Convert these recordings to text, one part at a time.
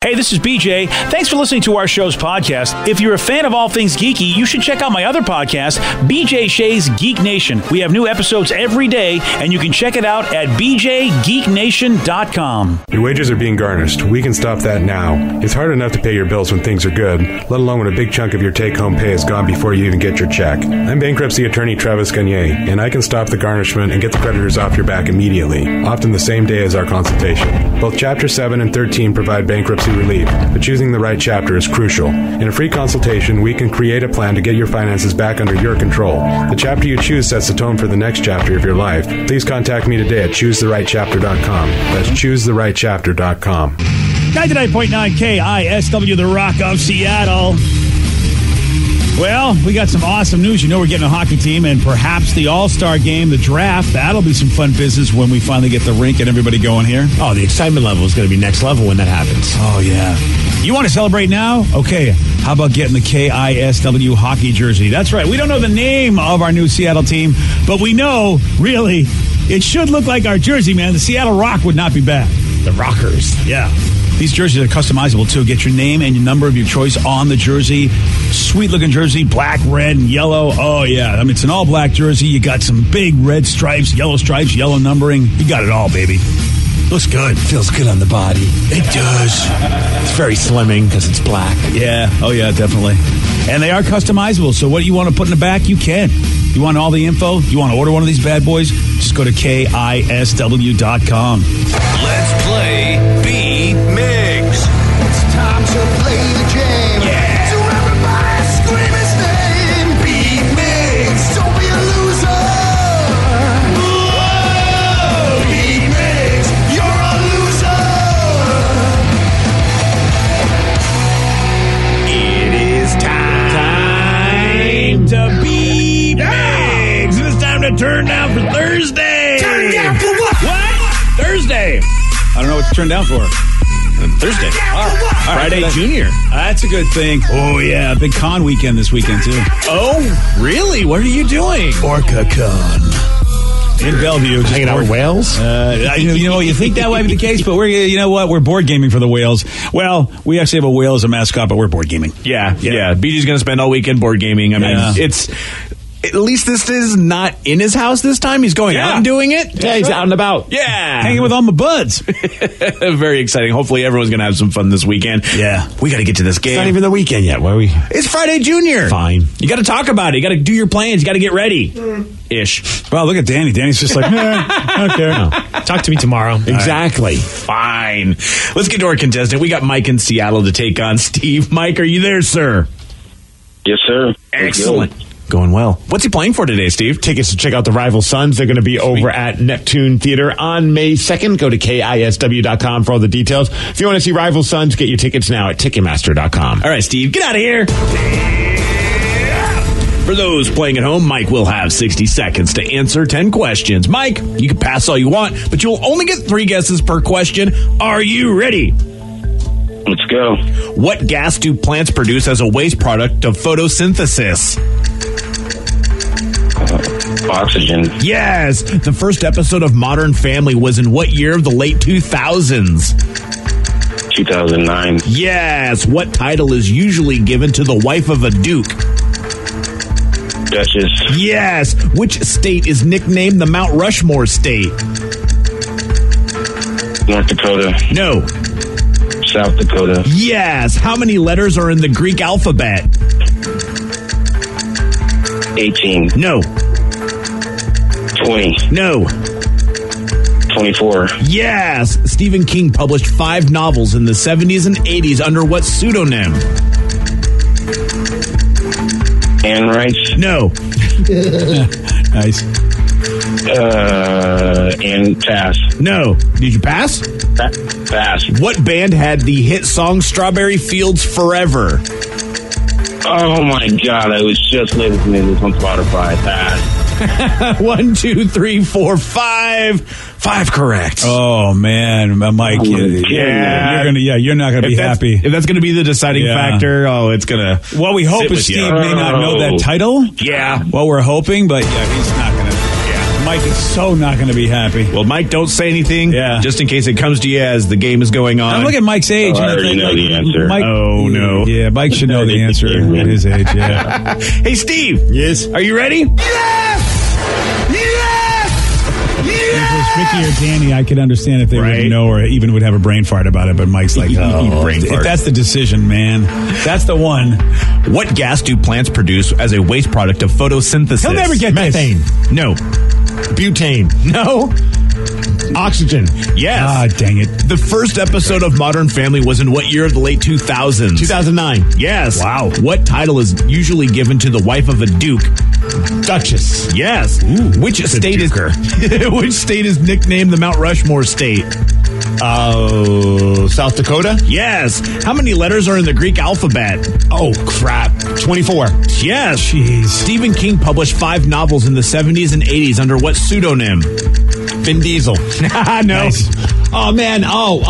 Hey, this is BJ. Thanks for listening to our show's podcast. If you're a fan of all things geeky, you should check out my other podcast, BJ Shea's Geek Nation. We have new episodes every day, and you can check it out at bjgeeknation.com. Your wages are being garnished. We can stop that now. It's hard enough to pay your bills when things are good, let alone when a big chunk of your take-home pay is gone before you even get your check. I'm bankruptcy attorney Travis Gagne, and I can stop the garnishment and get the creditors off your back immediately, often the same day as our consultation. Both Chapter 7 and 13 provide bankruptcy relief, but choosing the right chapter is crucial. In a free consultation, we can create a plan to get your finances back under your control. The chapter you choose sets the tone for the next chapter of your life. Please contact me today at choosetherightchapter.com. That's choosetherightchapter.com. 99.9 KISW, the Rock of Seattle. Well, we got some awesome news. You know, we're getting a hockey team and perhaps the All-Star game, the draft. That'll be some fun business when we finally get the rink and everybody going here. Oh, the excitement level is going to be next level when that happens. Oh, yeah. You want to celebrate now? Okay. How about getting the KISW hockey jersey? That's right. We don't know the name of our new Seattle team, but we know, really, it should look like our jersey, man. The Seattle Rock would not be bad. The Rockers. Yeah. These jerseys are customizable, too. Get your name and your number of your choice on the jersey. Sweet-looking jersey, black, red, and yellow. Oh, yeah. I mean, it's an all-black jersey. You got some big red stripes, yellow numbering. You got it all, baby. Looks good. Feels good on the body. It does. It's very slimming because it's black. Yeah. Oh, yeah, definitely. And they are customizable, so what you want to put in the back, you can. You want all the info? You want to order one of these bad boys? Just go to KISW.com. Let's play B-Migs. It's time to play the game. Yeah. So everybody scream his name. B-Migs. Don't be a loser. Whoa. B-Migs. You're a loser. It is time to be Migs. And it's time to turn down for Thursday. Turn down for what? What? Thursday. I don't know what to turn down for. Thursday. Friday Junior. That's a good thing. Oh, yeah. Big con weekend this weekend, too. Oh, really? What are you doing? OrcaCon. In Bellevue. Just Hanging out with whales? You think that might be the case, but you know what? We're board gaming for the whales. Well, we actually have a whale as a mascot, but we're board gaming. Yeah. BG's going to spend all weekend board gaming. I mean, it's... At least this is not in his house this time. He's going out and doing it. Yeah, he's out and about. Yeah. Hanging with all my buds. Very exciting. Hopefully everyone's going to have some fun this weekend. Yeah. We got to get to this game. It's not even the weekend yet. Why are we? It's Friday Junior. Fine. You got to talk about it. You got to do your plans. You got to get ready. Ish. Well, look at Danny. Danny's just like, I don't care. No. Talk to me tomorrow. Exactly. Fine. Let's get to our contestant. We got Mike in Seattle to take on Steve. Mike, are you there, sir? Yes, sir. Excellent. Going well. What's he playing for today, Steve? Tickets to check out the Rival Sons. They're going to be over at Neptune Theater on May 2nd. Go to KISW.com for all the details. If you want to see Rival Sons, get your tickets now at Ticketmaster.com. All right, Steve, get out of here. For those playing at home, Mike will have 60 seconds to answer 10 questions. Mike, you can pass all you want, but you'll only get 3 guesses per question. Are you ready? Let's go. What gas do plants produce as a waste product of photosynthesis? Oxygen. Yes. The first episode of Modern Family was in what year of the late 2000s? 2009. Yes. What title is usually given to the wife of a duke? Duchess. Yes. Which state is nicknamed the Mount Rushmore state? North Dakota. No. South Dakota. Yes. How many letters are in the Greek alphabet? 18. No. 20. No. 24. Yes. Stephen King published 5 novels in the 70s and 80s under what pseudonym? Anne Rice. No. Nice. And pass. No. Did you pass? Pass. What band had the hit song Strawberry Fields Forever? Oh my God! I was just listening to this on Spotify. Pass. 1, 2, 3, 4, 5. 5 correct. Oh man, Mike, you're not gonna be happy. If that's gonna be the deciding factor, it's gonna. What we hope is Steve may not know that title. Yeah. What we're hoping, but he's not gonna. Mike is so not going to be happy. Well, Mike, don't say anything. Yeah. Just in case it comes to you as the game is going on. Now look at Mike's age. I already know the answer. Mike, Oh, no. Yeah, Mike should know the answer at his age, yeah. Hey, Steve. Yes. Are you ready? If it was Ricky or Danny, I could understand if they Right. wouldn't know or even would have a brain fart about it, but Mike's like, oh. Brain If fart. that's the decision, man. That's the one. What gas do plants produce as a waste product of photosynthesis? He'll never get this. Methane. No. Butane. No. Oxygen. Yes. Ah, dang it. The first episode of Modern Family was in what year of the late 2000s? 2009. Yes. Wow. What title is usually given to the wife of a duke? Duchess. Yes. Which state is which state is nicknamed the Mount Rushmore state? South Dakota? Yes. How many letters are in the Greek alphabet? Oh, crap. 24. Yes. Jeez. Stephen King published 5 novels in the 70s and 80s under what pseudonym? Vin Diesel. No. Nice. Oh, man.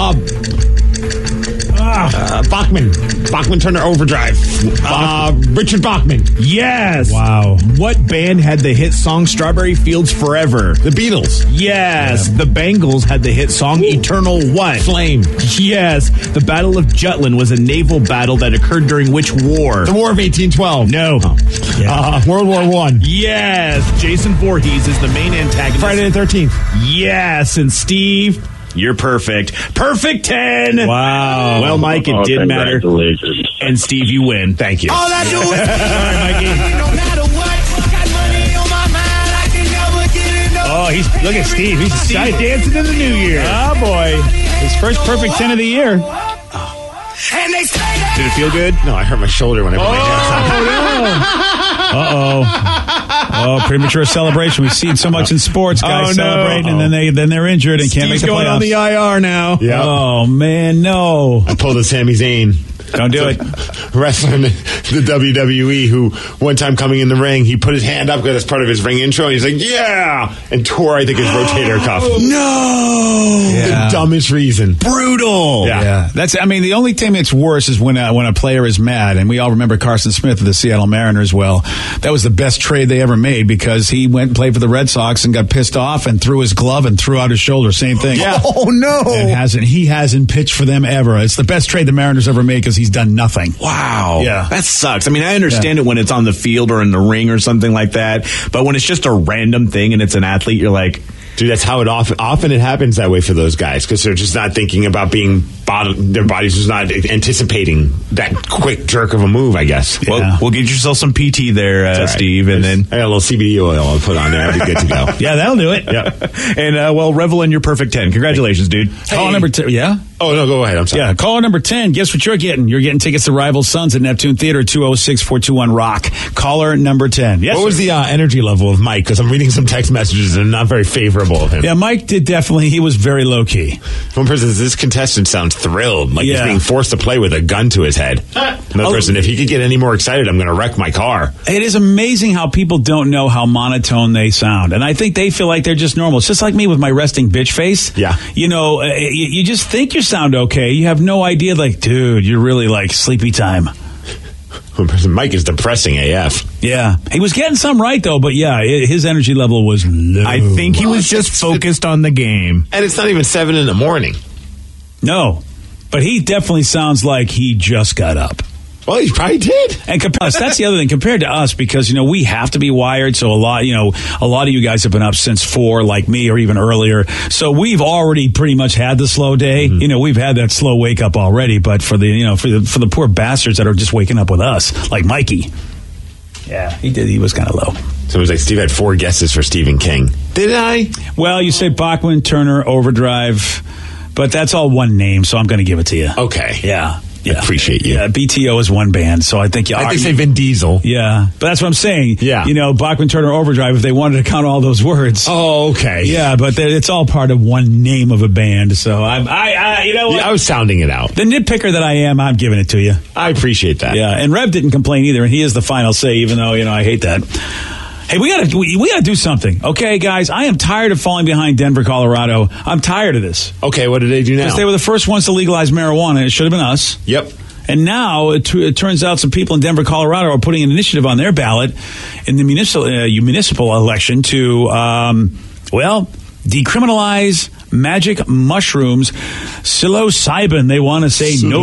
Bachman. Bachman Turner Overdrive. Richard Bachman. Yes. Wow. What band had the hit song Strawberry Fields Forever? The Beatles. Yes. The Bangles had the hit song Eternal What? Flame. Yes. The Battle of Jutland was a naval battle that occurred during which war? The War of 1812. No. World War I. Yes. Jason Voorhees is the main antagonist. Friday the 13th. Yes. And Steve, you're perfect. Perfect 10. Wow. Well, Mike, it did matter. Congratulations. And Steve, you win. Thank you. All I do is no matter what. Got money on my mind. I can never get enough. Oh, look at Steve. He's excited. dancing in the new year. Oh, boy. His first perfect 10 of the year. And they say that. Did it feel good? No, I hurt my shoulder when I put my hands on. Uh-oh. Oh, premature celebration. We've seen so much in sports, guys Oh, no. celebrating, and then they're injured and can't make Steve's the going playoffs. on the IR now. Yeah. Oh, man, no. I pulled a Sami Zayn. Don't do it. Wrestler in the WWE who one time coming in the ring, he put his hand up as part of his ring intro and he's like, yeah! And tore, I think, his rotator cuff. No. The dumbest reason. Brutal. Yeah, the only thing that's worse is when a player is mad, and we all remember Carson Smith of the Seattle Mariners. Well, that was the best trade they ever made because he went and played for the Red Sox and got pissed off and threw his glove and threw out his shoulder. Same thing. Yeah. Oh, no. And he hasn't pitched for them ever. It's the best trade the Mariners ever made because he's done nothing. Wow. Yeah. That sucks. I mean, I understand it when it's on the field or in the ring or something like that, but when it's just a random thing and it's an athlete, you're like, Dude, that's how it often it happens that way for those guys because they're just not thinking about their body's just not anticipating that quick jerk of a move, I guess. well, we'll get yourself some PT there, All right. Steve, and then I got a little CBD oil I'll put on there. I'll be good to go. Yeah, that'll do it. Yep. and revel in your perfect 10. Congratulations, dude. Call number 10. Yeah? Oh, no, go ahead. I'm sorry. Yeah, caller number 10. Guess what you're getting? You're getting tickets to Rival Sons at Neptune Theater, 206-421-ROCK. Caller number 10. Yes, What was the energy level of Mike? Because I'm reading some text messages and not very favorable of him. Yeah, Mike did definitely. He was very low-key. One person says, this contestant sounds thrilled, like he's Yeah. being forced to play with a gun to his head. Another person, if he could get any more excited, I'm going to wreck my car. It is amazing how people don't know how monotone they sound. And I think they feel like they're just normal. It's just like me with my resting bitch face. Yeah. You know, you just think you sound okay. You have no idea, like, dude, you're really like sleepy time. One person, Mike is depressing AF. Yeah. He was getting some right, though. But yeah, his energy level was low. I think he was just focused on the game. And it's not even 7 in the morning. No. But he definitely sounds like he just got up. Well, he probably did. And that's the other thing compared to us, because, you know, we have to be wired. So a lot of you guys have been up since 4, like me, or even earlier. So we've already pretty much had the slow day. Mm-hmm. You know, we've had that slow wake up already. But for the poor bastards that are just waking up with us, like Mikey. Yeah, he did. He was kind of low. Someone's like, Steve had 4 guesses for Stephen King. Did I? Well, you say Bachman, Turner, Overdrive, but that's all one name, so I'm going to give it to you. Okay. Yeah. I appreciate you. Yeah, BTO is one band, so I think you I think say Vin Diesel. Yeah, but that's what I'm saying. Yeah. You know, Bachman, Turner, Overdrive, if they wanted to count all those words. Oh, okay. Yeah, but it's all part of one name of a band, so I you know what? Yeah, I was sounding it out. The nitpicker that I am, I'm giving it to you. I appreciate that. Yeah, and Rev didn't complain either, and he is the final say, even though, you know, I hate that. Hey, we gotta do something, okay, guys? I am tired of falling behind Denver, Colorado. I'm tired of this. Okay, what did they do now? Because they were the first ones to legalize marijuana. It should have been us. Yep. And now it turns out some people in Denver, Colorado are putting an initiative on their ballot in the municipal election to Well, decriminalize magic mushrooms. Psilocybin, they want to say no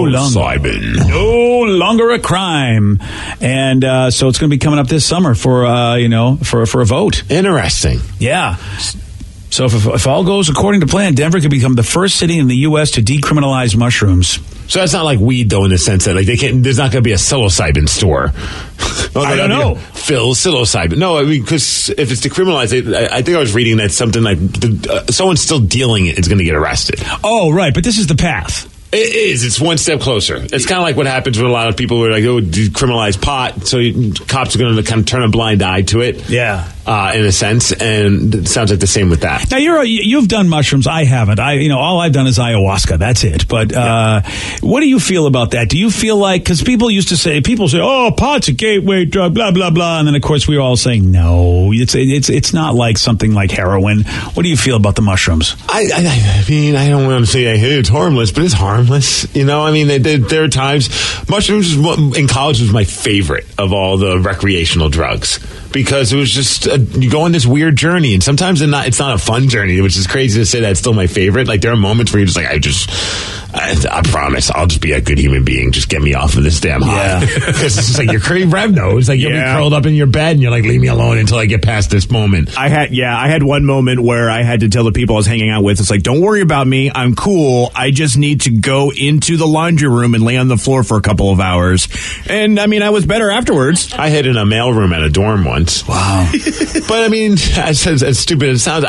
longer a crime. And so it's going to be coming up this summer for a vote. Interesting. Yeah. So if all goes according to plan, Denver could become the first city in the U.S. to decriminalize mushrooms. So that's not like weed, though, in the sense that like there's not going to be a psilocybin store. I don't know. Phil, psilocybin. No, I mean, because if it's decriminalized, I think I was reading that something like someone still dealing it is going to get arrested. Oh, right. But this is the path. It is. It's one step closer. It's kind of like what happens with a lot of people who are like, oh, decriminalize pot. So cops are going to kind of turn a blind eye to it. Yeah. In a sense. And it sounds like the same with that. Now, you've done mushrooms. I haven't. All I've done is ayahuasca. That's it. But what do you feel about that? Do you feel like, because people say, oh, pot's a gateway drug, blah, blah, blah. And then, of course, we were all saying, no, it's not like something like heroin. What do you feel about the mushrooms? I mean, I don't want to say hey, it's harmless, but it's harmless. I mean, there are times mushrooms in college was my favorite of all the recreational drugs because it was just you go on this weird journey, and sometimes it's not a fun journey, which is crazy to say that's still my favorite. Like there are moments where you're just like, I promise I'll just be a good human being. Just get me off of this damn high. Because it's just like you're crazy revno. It's like you'll be curled up in your bed and you're like, leave me alone until I get past this moment. I had one moment where I had to tell the people I was hanging out with, it's like, don't worry about me. I'm cool. I just need to go into the laundry room and lay on the floor for a couple of hours. And I mean, I was better afterwards. I hid in a mailroom at a dorm once. Wow. But I mean, as stupid as it sounds,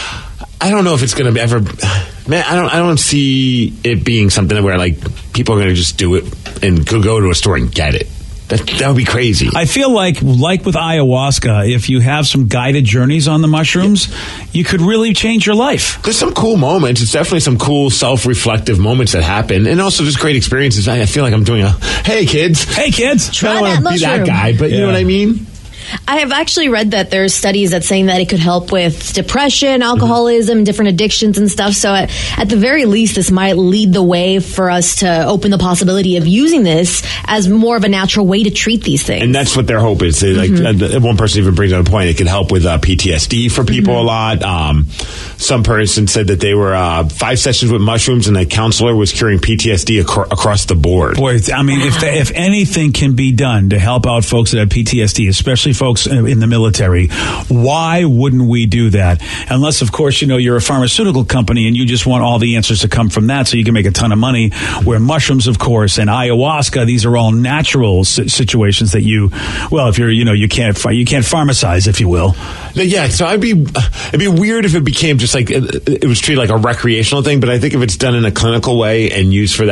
I don't know if it's going to be ever. Man, I don't see it being something where like people are going to just do it and go to a store and get it. That would be crazy. I feel like with ayahuasca, if you have some guided journeys on the mushrooms, you could really change your life. There's some cool moments. It's definitely some cool self-reflective moments that happen, and also just great experiences. I feel like I'm doing hey kids, try I don't want to be that guy, but you know what I mean. I have actually read that there's studies that saying that it could help with depression, alcoholism, different addictions and stuff. So at the very least, this might lead the way for us to open the possibility of using this as more of a natural way to treat these things. And that's what their hope is. Like one person even brings up a point. It could help with PTSD for people a lot. Some person said that they were 5 sessions with mushrooms and a counselor was curing PTSD across the board. Boy, I mean, if anything can be done to help out folks that have PTSD, especially folks in the military, why wouldn't we do that? Unless, of course, you're a pharmaceutical company and you just want all the answers to come from that so you can make a ton of money. Where mushrooms, of course, and ayahuasca, these are all natural situations that if you're, you can't pharmacize, if you will. Yeah, so it'd be weird if it became just like it was treated like a recreational thing. But I think if it's done in a clinical way and used for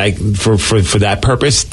that purpose,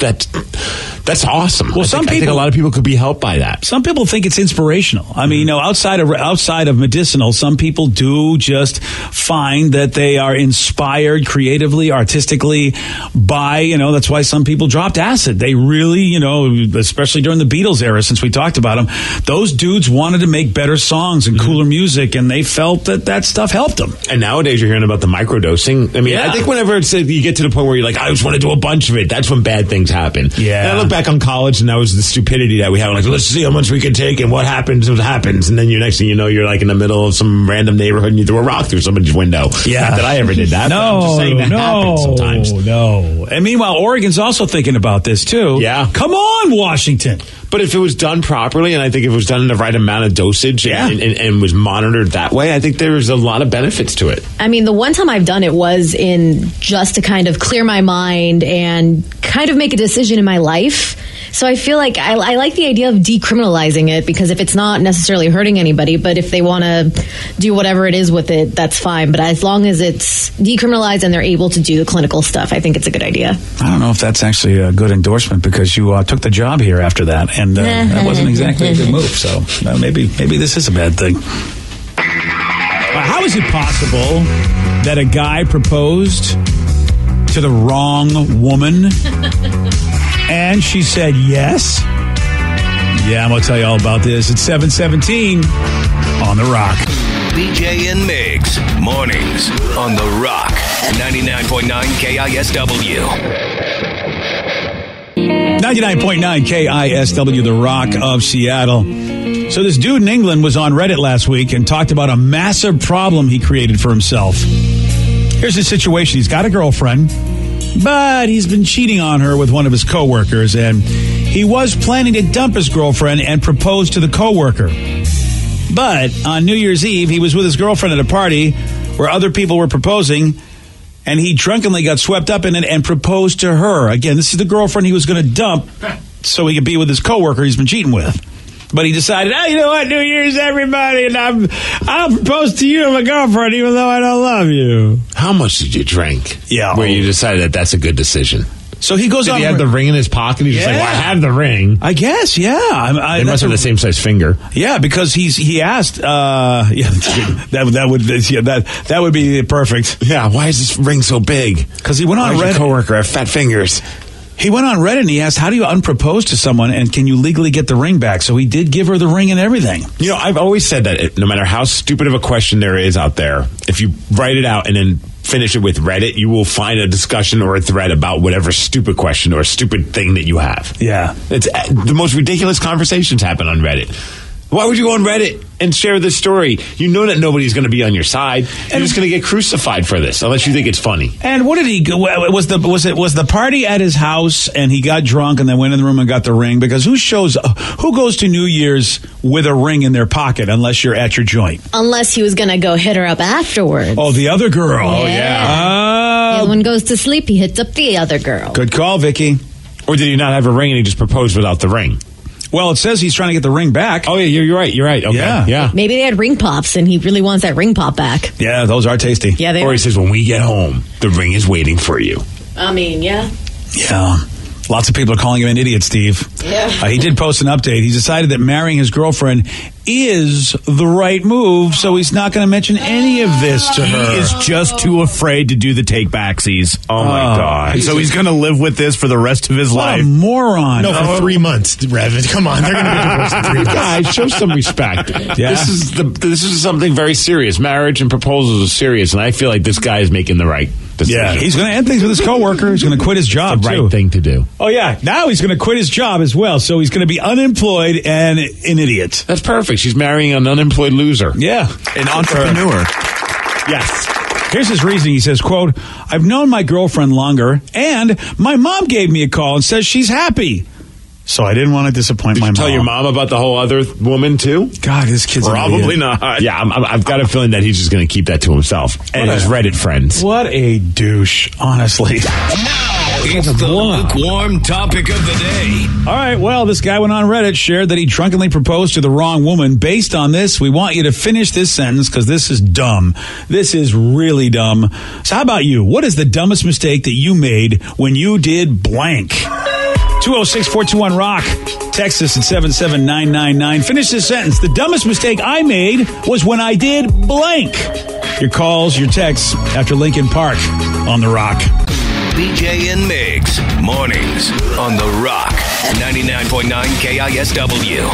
that's awesome. Well, I think a lot of people could be helped by that. Some people think it's inspirational. I mean, outside of medicinal, some people do just find that they are inspired creatively, artistically by, that's why some people dropped acid. They really, especially during the Beatles era, since we talked about them, those dudes wanted to make better songs and cooler music, and they felt that stuff helped them. And nowadays you're hearing about the microdosing. I mean, I think whenever you get to the point where you're like, I just want to do a bunch of it, that's when bad things happen. Yeah. And I look back on college, and that was the stupidity that we had. Like, let's see how much we can take, and what happens. And then next thing you know, you're like in the middle of some random neighborhood, and you threw a rock through somebody's window. Yeah. Not that I ever did that. No, but I'm just saying that happens sometimes. No. And meanwhile, Oregon's also thinking about this too. Yeah. Come on, Washington. But if it was done properly, and I think if it was done in the right amount of dosage and was monitored that way, I think there's a lot of benefits to it. I mean, the one time I've done it was in just to kind of clear my mind and kind of make a decision in my life. So I feel like I like the idea of decriminalizing it, because if it's not necessarily hurting anybody, but if they want to do whatever it is with it, that's fine. But as long as it's decriminalized and they're able to do the clinical stuff, I think it's a good idea. I don't know if that's actually a good endorsement, because you took the job here after that, and that wasn't exactly a good move. So maybe this is a bad thing. How is it possible that a guy proposed to the wrong woman and she said yes? Yeah, I'm going to tell you all about this. It's 7:17 on The Rock. BJ and Migs, mornings on The Rock, 99.9 KISW. 99.9 KISW, The Rock of Seattle. So this dude in England was on Reddit last week and talked about a massive problem he created for himself. Here's his situation. He's got a girlfriend, but he's been cheating on her with one of his coworkers, and he was planning to dump his girlfriend and propose to the coworker. But on New Year's Eve, he was with his girlfriend at a party where other people were proposing, and he drunkenly got swept up in it and proposed to her. Again, this is the girlfriend he was going to dump so he could be with his coworker he's been cheating with. But he decided, you know what, New Year's, everybody, and I'll propose to you, my girlfriend, even though I don't love you. How much did you drink? Yeah. Where you decided that that's a good decision? So he goes Did on. he have the ring in his pocket? He's just like, well, I have the ring. I guess, yeah. They must have the same size finger. Yeah, because he asked. That would be perfect. Yeah, why is this ring so big? Because he went on Reddit. Reddit. Coworker have fat fingers. He went on Reddit and he asked, how do you unpropose to someone and can you legally get the ring back? So he did give her the ring and everything. You know, I've always said that no matter how stupid of a question there is out there, if you write it out and then finish it with Reddit, you will find a discussion or a thread about whatever stupid question or stupid thing that you have. Yeah. It's the most ridiculous conversations happen on Reddit. Why would you go on Reddit and share this story? You know that nobody's going to be on your side. You're just going to get crucified for this, unless you think it's funny. And what did he go? Was the party at his house and he got drunk and then went in the room and got the ring? Because who goes to New Year's with a ring in their pocket unless you're at your joint? Unless he was going to go hit her up afterwards. Oh, the other girl. Oh, yeah. The other one goes to sleep, he hits up the other girl. Good call, Vicky. Or did he not have a ring and he just proposed without the ring? Well, it says he's trying to get the ring back. Oh, yeah, you're right. Okay. Yeah. Maybe they had ring pops and he really wants that ring pop back. Yeah, those are tasty. Yeah, they Or are. he says, when we get home, the ring is waiting for you. I mean, yeah. Yeah. Lots of people are calling him an idiot, Steve. Yeah. He did post an update. He's decided that marrying his girlfriend is the right move, so he's not going to mention any of this to her. He is just too afraid to do the take backsies. Oh, my God. So he's going to live with this for the rest of his What life. a moron. No, for 3 months, Rev. Come on, they're going to get divorced in 3 months. Guys, show some respect. Yeah. This is something very serious. Marriage and proposals are serious, and I feel like this guy is making the right decision. Yeah, he's going to end things with his coworker. He's going to quit his job, the right too. thing to do. Oh, yeah. Now he's going to quit his job as well, so he's going to be unemployed and an idiot. That's perfect. She's marrying an unemployed loser. Yeah. An entrepreneur. Yes. Here's his reasoning. He says, quote, I've known my girlfriend longer, and my mom gave me a call and says she's happy. So I didn't want to disappoint my mom. Tell your mom about the whole other woman, too? God, this kid's an Probably idiot. not. Yeah, I've got a feeling that he's just going to keep that to himself and his Reddit friends. What a douche, honestly. It's the lukewarm topic of the day. All right, well, this guy went on Reddit, shared that he drunkenly proposed to the wrong woman. Based on this, we want you to finish this sentence because this is dumb. This is really dumb. So how about you? What is the dumbest mistake that you made when you did blank? 206-421-ROCK. Text us at 77999. Finish this sentence. The dumbest mistake I made was when I did blank. Your calls, your texts after Lincoln Park on The Rock. BJ and Migs, mornings on The Rock, 99.9 KISW.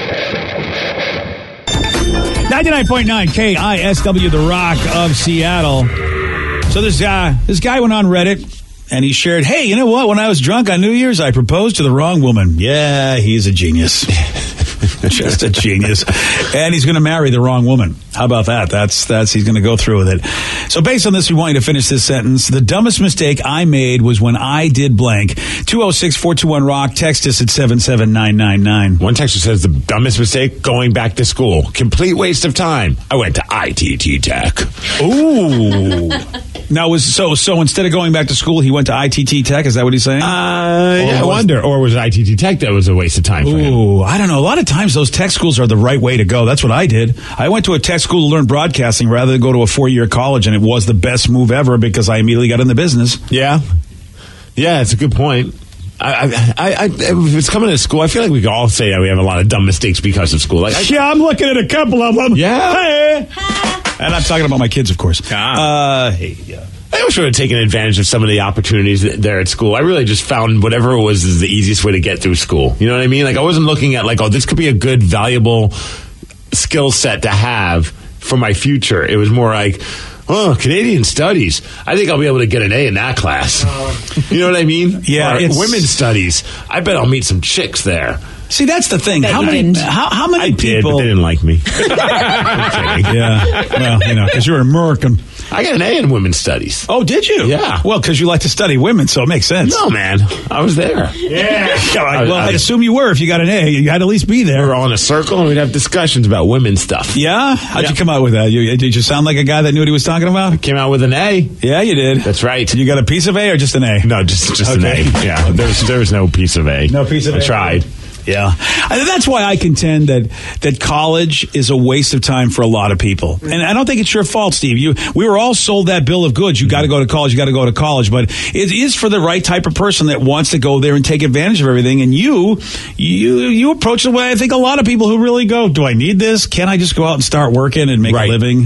99.9 KISW, The Rock of Seattle. So this guy went on Reddit and he shared, hey, you know what? When I was drunk on New Year's, I proposed to the wrong woman. Yeah, he's a genius. Just a genius. And he's going to marry the wrong woman. How about that? That's he's going to go through with it. So based on this, we want you to finish this sentence. The dumbest mistake I made was when I did blank. 206-421-ROCK. Text us at 77999. One texter says the dumbest mistake, going back to school. Complete waste of time. I went to ITT Tech. Ooh. Now, so instead of going back to school, he went to ITT Tech? Is that what he's saying? Yeah, I wonder. Or was it ITT Tech that was a waste of time for him? Ooh, I don't know. A lot of times those tech schools are the right way to go. That's what I did. I went to a tech school to learn broadcasting rather than go to a 4-year college, and it was the best move ever because I immediately got in the business. Yeah. Yeah, it's a good point. If it's coming to school, I feel like we could all say that we have a lot of dumb mistakes because of school. Like, Yeah, I'm looking at a couple of them. Yeah. Hey. And I'm talking about my kids, of course. Hey, yeah. I wish I would have taken advantage of some of the opportunities there at school. I really just found whatever it was is the easiest way to get through school. You know what I mean? Like, I wasn't looking at, like, oh, this could be a good, valuable skill set to have for my future. It was more like, oh, Canadian studies. I think I'll be able to get an A in that class. You know what I mean? Yeah, Or it's- women's studies. I bet I'll meet some chicks there. See, that's the thing. Bet How you many didn't. how many I did, people but they didn't like me. Yeah. Well, because you're American. I got an A in women's studies. Oh, did you? Yeah. Well, because you like to study women, so it makes sense. No, man. I was there. Yeah. Well, I'd assume you were. If you got an A, you had to at least be We there. were all in a circle and we'd have discussions about women's stuff. Yeah? How'd you come out with that? Did you sound like a guy that knew what he was talking about? Came out with an A. Yeah, you did. That's right. You got a piece of A or just an A? No, just Okay. an A. Yeah, there was no piece of A. No piece of I A. tried. Yeah. That's why I contend that college is a waste of time for a lot of people. And I don't think it's your fault, Steve. We were all sold that bill of goods. You got to go to college. You got to go to college. But it is for the right type of person that wants to go there and take advantage of everything. And you approach the way I think a lot of people who really go, do I need this? Can I just go out and start working and make a living?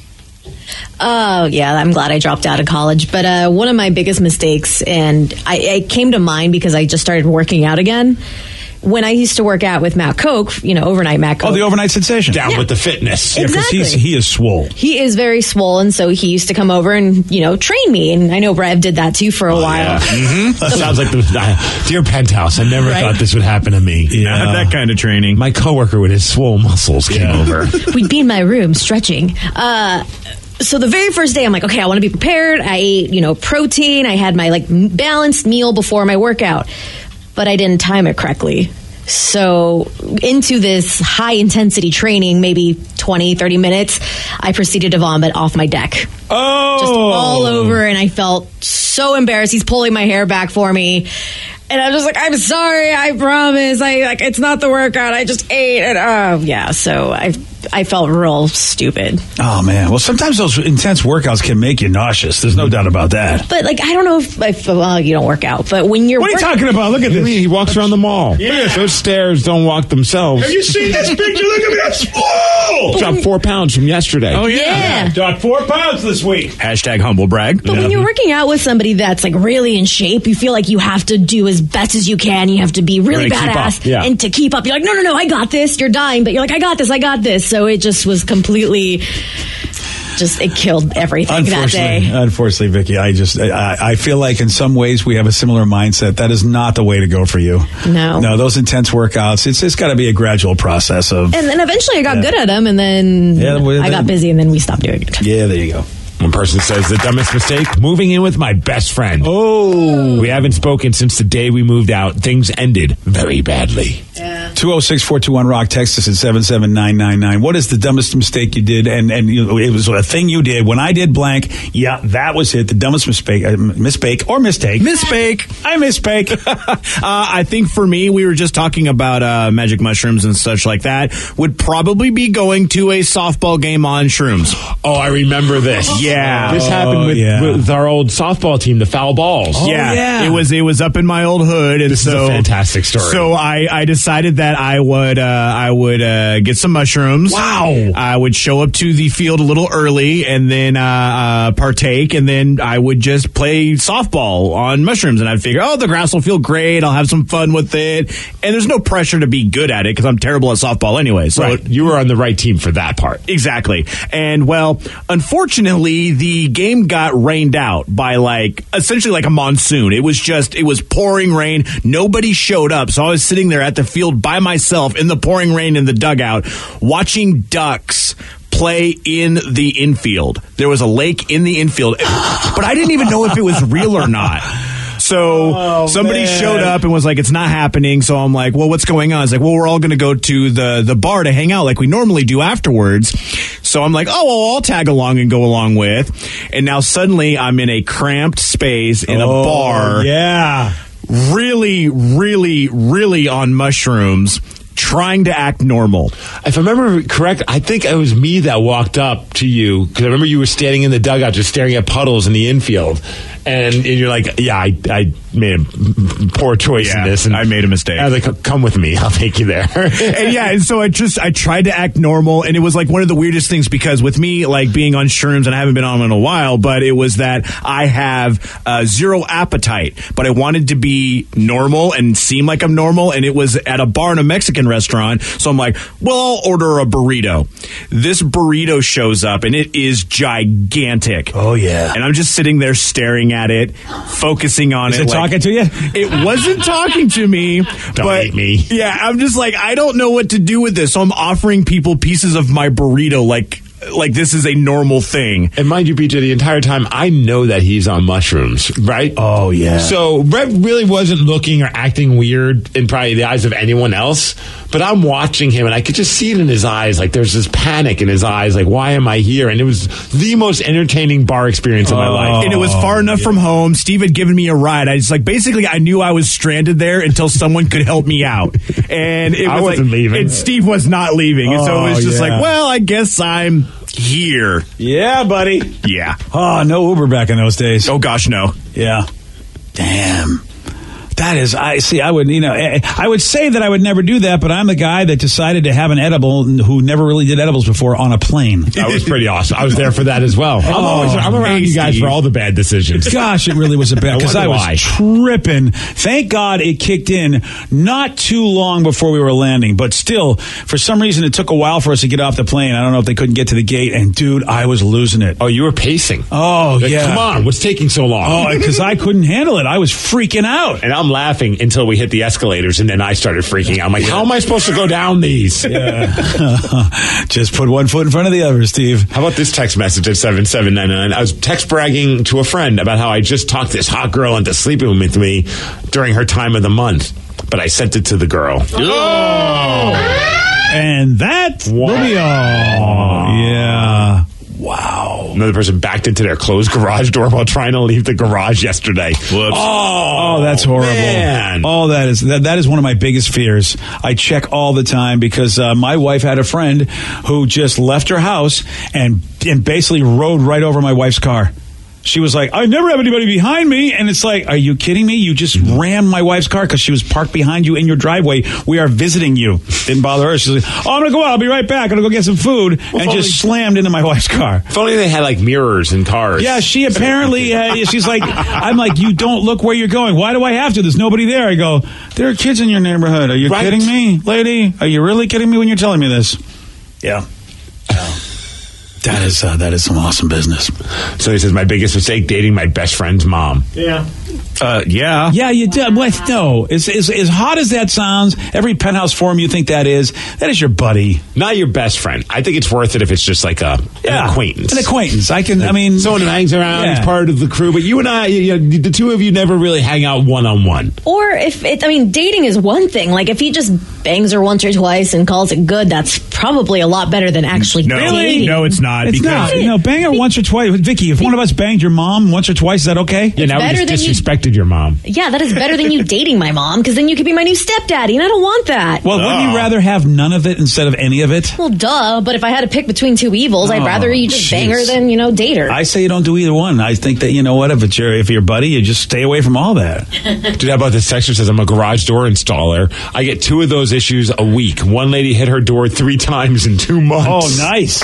Oh, yeah, I'm glad I dropped out of college. But one of my biggest mistakes, and it came to mind because I just started working out again. When I used to work out with Matt Koch, overnight Matt Koch. Oh, the overnight sensation. Down with the fitness. Yeah, because Exactly. he is swole. He is very swollen, so he used to come over and, train me. And I know Brev did that too for a while. Yeah. That sounds like dear Penthouse. I never Right? thought this would happen to me. Not that kind of training. My coworker with his swole muscles came over. We'd be in my room stretching. So the very first day, I'm like, okay, I want to be prepared. I ate, protein. I had my balanced meal before my workout, but I didn't time it correctly. So into this high intensity training, maybe 20, 30 minutes, I proceeded to vomit off my deck. Oh. Just all over, and I felt so embarrassed. He's pulling my hair back for me. And I'm just like, I'm sorry, I promise. It's not the workout. I just ate. And so I felt real stupid. Oh, man. Well, sometimes those intense workouts can make you nauseous. There's no doubt about that. But I don't know if you don't work out, but when you're What are you talking about? Look at this. He walks around the mall. Yeah. Those stairs don't walk themselves. Have you seen this picture? Look at me. I'm swole. Dropped 4 pounds from yesterday. Oh, Yeah. Dropped 4 pounds this week. Hashtag humble brag. But when you're working out with somebody that's really in shape, you feel like you have to do as best as you can. You have to be really Gotta keep badass. up. Yeah. And to keep up, you're like, no, I got this. You're dying, but you're like, I got this. So it just was completely, it killed everything that day. Unfortunately, Vicky, I feel like in some ways we have a similar mindset. That is not the way to go for you. No, those intense workouts. It's got to be a gradual process of. And then eventually I got good at them, and then I got busy, and then we stopped doing it. Yeah, there you go. One person says, the dumbest mistake, moving in with my best friend. Oh. We haven't spoken since the day we moved out. Things ended very badly. 206-421-ROCK. Text us at 77999. What is the dumbest mistake you did? And it was a thing you did. When I did blank, yeah, that was it. The dumbest mistake. Mistake or mistake. Mistake. I mistake. I think for me, we were just talking about magic mushrooms and such like that. Would probably be going to a softball game on shrooms. Oh, I remember this. Yeah. This happened with our old softball team, the Foul Balls. Yeah. It was up in my old hood, and This is a fantastic story. So I decided that I would get some mushrooms. Wow. I would show up to the field a little early and then partake, and then I would just play softball on mushrooms. And I'd figure, the grass will feel great. I'll have some fun with it. And there's no pressure to be good at it because I'm terrible at softball anyway. So right. You were on the right team for that part. Exactly. And unfortunately, the game got rained out by essentially like a monsoon. It was pouring rain. Nobody showed up. So I was sitting there at the field by myself in the pouring rain in the dugout watching ducks play in the infield. There was a lake in the infield, but I didn't even know if it was real or not. So somebody showed up and was like, it's not happening. So I'm like, well, what's going on? It's like, well, we're all going to go to the bar to hang out like we normally do afterwards. So I'm like, I'll tag along and go along with. And now suddenly I'm in a cramped space in a bar. Yeah. Really, really, really on mushrooms, trying to act normal. If I remember correct, I think it was me that walked up to you because I remember you were standing in the dugout just staring at puddles in the infield. And you're like, yeah, I made a poor choice in this. And I made a mistake. I was like, come with me. I'll take you there. and so I tried to act normal. And it was like one of the weirdest things because with me, being on shrooms, and I haven't been on them in a while, but it was that I have zero appetite. But I wanted to be normal and seem like I'm normal. And it was at a bar in a Mexican restaurant. So I'm like, well, I'll order a burrito. This burrito shows up and it is gigantic. Oh, yeah. And I'm just sitting there staring at at it, focusing on Is it. it talking to you? It wasn't talking to me. But hate me. Yeah, I'm just like, I don't know what to do with this. So I'm offering people pieces of my burrito like this is a normal thing. And mind you, BJ, the entire time I know that he's on mushrooms, right? Oh, yeah. So Brett really wasn't looking or acting weird in probably the eyes of anyone else. But I'm watching him and I could just see it in his eyes. Like there's this panic in his eyes. Like, why am I here? And it was the most entertaining bar experience of my life. And it was far enough from home. Steve had given me a ride. Basically I knew I was stranded there until someone could help me out. And it was I wasn't leaving. And Steve was not leaving. And so it was just like, well, I guess I'm here. Yeah, buddy. Yeah. Oh, no Uber back in those days. Oh gosh, no. Yeah. Damn. That is, I would say that I would never do that, but I'm the guy that decided to have an edible who never really did edibles before on a plane. That was pretty awesome. I was there for that as well. I'm around you guys for all the bad decisions. Gosh, it really was a bad, because I was tripping. Thank God it kicked in not too long before we were landing, but still, for some reason, it took a while for us to get off the plane. I don't know if they couldn't get to the gate, and dude, I was losing it. Oh, you were pacing. Oh, Like, yeah. Come on, what's taking so long? Oh, because I couldn't handle it. I was freaking out. And I'm laughing until we hit the escalators, and then I started freaking out. I'm like, how am I supposed to go down these? Just put one foot in front of the other, Steve. How about this text message at 7799? I was text bragging to a friend about how I just talked this hot girl into sleeping with me during her time of the month, but I sent it to the girl. And that will be all. Yeah. Wow. Another person backed into their closed garage door while trying to leave the garage yesterday. Whoops. Oh, that's horrible. Man. Oh, that is one of my biggest fears. I check all the time because my wife had a friend who just left her house and basically rode right over my wife's car. She was like, I never have anybody behind me. And it's like, are you kidding me? You just ran my wife's car because she was parked behind you in your driveway. We are visiting you. Didn't bother her. She's like, oh, I'm going to go out. I'll be right back. I'm going to go get some food. And just slammed into my wife's car. If only they had like mirrors in cars. Yeah, she apparently, she's like, I'm like, you don't look where you're going. Why do I have to? There's nobody there. I go, there are kids in your neighborhood. Are you kidding me, lady? Are you really kidding me when you're telling me this? Yeah. That is some awesome business. So he says, my biggest mistake, dating my best friend's mom. Yeah. Yeah, you did. What? No, as hot as that sounds, every penthouse forum you think that is your buddy, not your best friend. I think it's worth it if it's just like an acquaintance. An acquaintance. Someone who hangs around, is part of the crew. But you and I, the two of you never really hang out one-on-one. Or dating is one thing. Like if he just bangs her once or twice and calls it good, that's probably a lot better than actually dating. No, it's not. It's not. Bang her once or twice. Vicky, if one of us banged your mom once or twice, is that okay? Yeah, now we just disrespected your mom. Yeah, that is better than you dating my mom, because then you could be my new stepdaddy, and I don't want that. Well, wouldn't you rather have none of it instead of any of it? Well, duh, but if I had to pick between two evils, I'd rather you just bang her than, date her. I say you don't do either one. I think that, if you're your buddy, you just stay away from all that. Dude, how about this texter says, I'm a garage door installer. I get 2 of those issues a week. One lady hit her door 3 times in 2 months. Oh, nice.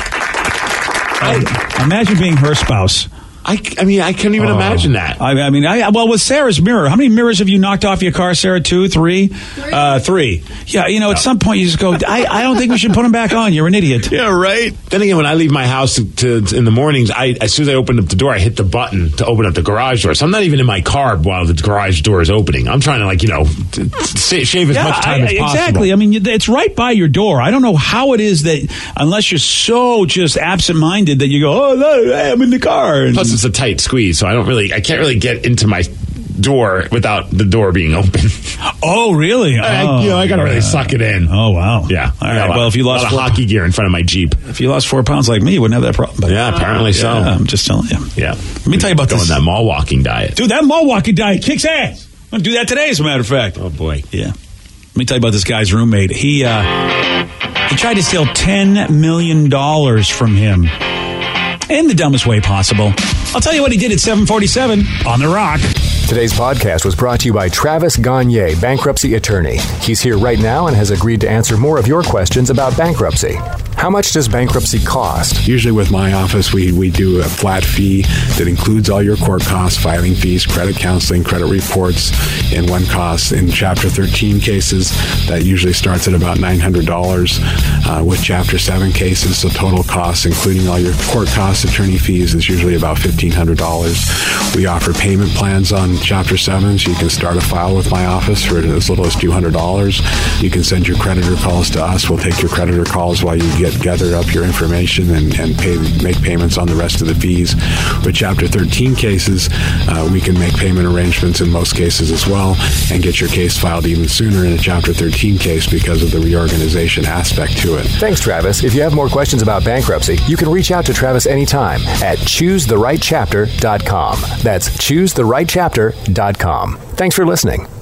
Imagine being her spouse. I couldn't even imagine that. With Sarah's mirror, how many mirrors have you knocked off your car, Sarah? 2, 3? 3. Yeah, at some point you just go, I don't think we should put them back on. You're an idiot. Yeah, right. Then again, when I leave my house in the mornings, as soon as I open up the door, I hit the button to open up the garage door. So I'm not even in my car while the garage door is opening. I'm trying to, shave as much time as possible. Exactly. It's right by your door. I don't know how it is that, unless you're so just absent-minded that you go, I'm in the car. Plus, it's a tight squeeze, so I can't really get into my door without the door being open. Oh, really? I gotta really suck it in. Oh, wow. Yeah. All right. Well, if you lost a lot of hockey gear in front of my Jeep. If you lost 4 pounds like me, you wouldn't have that problem. But apparently so. I'm just telling you. Yeah. Let me tell you about this. That mall walking diet. Dude, that mall walking diet kicks ass. I'm going to do that today, as a matter of fact. Oh, boy. Yeah. Let me tell you about this guy's roommate. He tried to steal $10 million from him in the dumbest way possible. I'll tell you what he did at 7:47 on The Rock. Today's podcast was brought to you by Travis Gagne, bankruptcy attorney. He's here right now and has agreed to answer more of your questions about bankruptcy. How much does bankruptcy cost? Usually with my office, we do a flat fee that includes all your court costs, filing fees, credit counseling, credit reports in one cost. In Chapter 13 cases, that usually starts at about $900. With Chapter 7 cases, the total cost, including all your court costs, attorney fees, is usually about $1,500. We offer payment plans on Chapter 7, so you can start a file with my office for as little as $200. You can send your creditor calls to us. We'll take your creditor calls while you gather up your information and make payments on the rest of the fees. With Chapter 13 cases, we can make payment arrangements in most cases as well and get your case filed even sooner in a Chapter 13 case because of the reorganization aspect to it. Thanks, Travis. If you have more questions about bankruptcy, you can reach out to Travis anytime at choosetherightchapter.com. That's choosetherightchapter.com. Thanks for listening.